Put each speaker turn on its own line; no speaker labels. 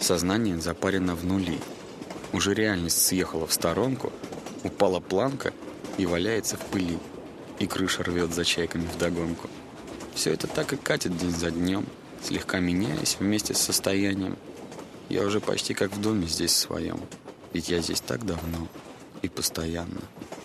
Сознание запарено в нули. Уже реальность съехала в сторонку, упала планка и валяется в пыли. И крыша рвет за чайками вдогонку. Все это так и катит день за днем, слегка меняясь вместе с состоянием. Я уже почти как в доме здесь своем. Ведь я здесь так давно и постоянно.